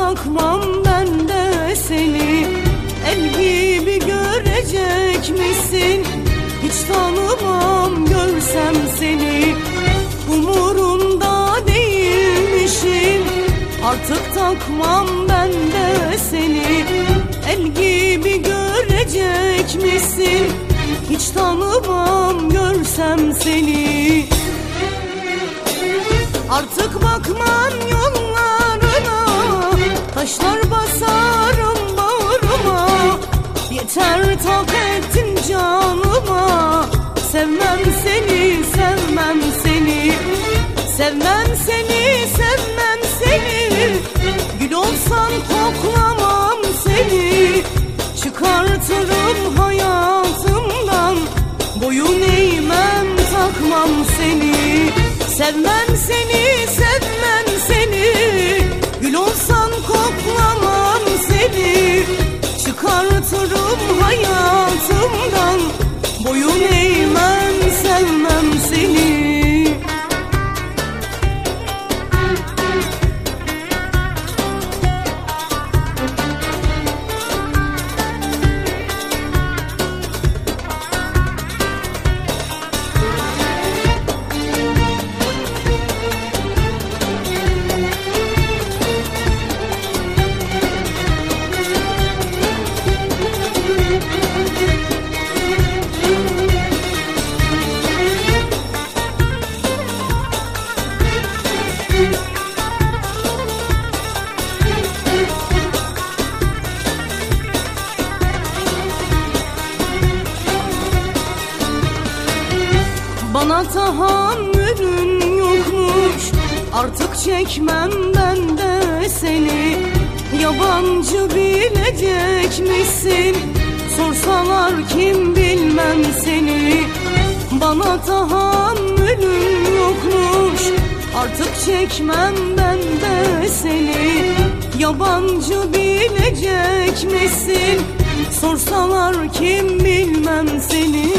takmam ben de seni. El gibi görecek misin? Hiç tanımam görsem seni. Umurunda değilmişim, artık takmam ben de seni. El gibi görecek misin? Hiç tanımam görsem seni. Artık bakmam yollarına, taşlar basarım bağrıma. Yeter tak ettin canıma, sevmem seni, sevmem seni. Sevmem seni, sevmem seni. Gül olsan koklamam seni. Çıkartırım hayatımdan, boyun eğmem takmam seni. Sevmem seni, sevmem seni. Gül olsan koklamam seni. Çıkartırım hayatımdan, boyun eğmem, sevmem seni. Bana tahammülün yokmuş, artık çekmem ben de seni. Yabancı bilecekmişsin, sorsalar kim bilmem seni. Bana tahammülün yokmuş, artık çekmem ben de seni. Yabancı bilecekmişsin, sorsalar kim bilmem seni.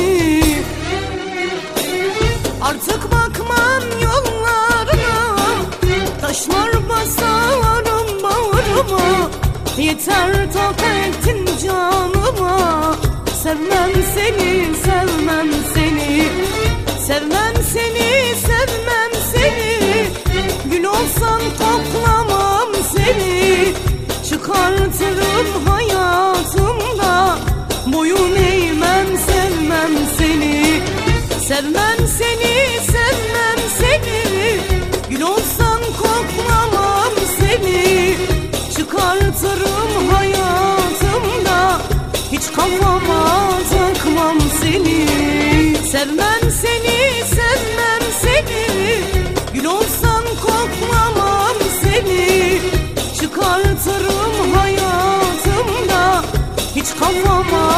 Artık bakmam yollarına, taşlar basarım bağrıma. Yeter tak ettin canıma, sevmem seni, sevmem seni. Sevmem seni, sevmem seni. Gül olsan koklamam seni. Çıkartırım hayatımda, boyun eğmem, sevmem seni. Sevmem seni, sevmem seni. Gül olsan koklamam seni. Çıkartırım hayatımda, hiç kafama takmam seni. Sevmem seni, sevmem seni. Gül olsan koklamam seni. Çıkartırım hayatımda, hiç kafama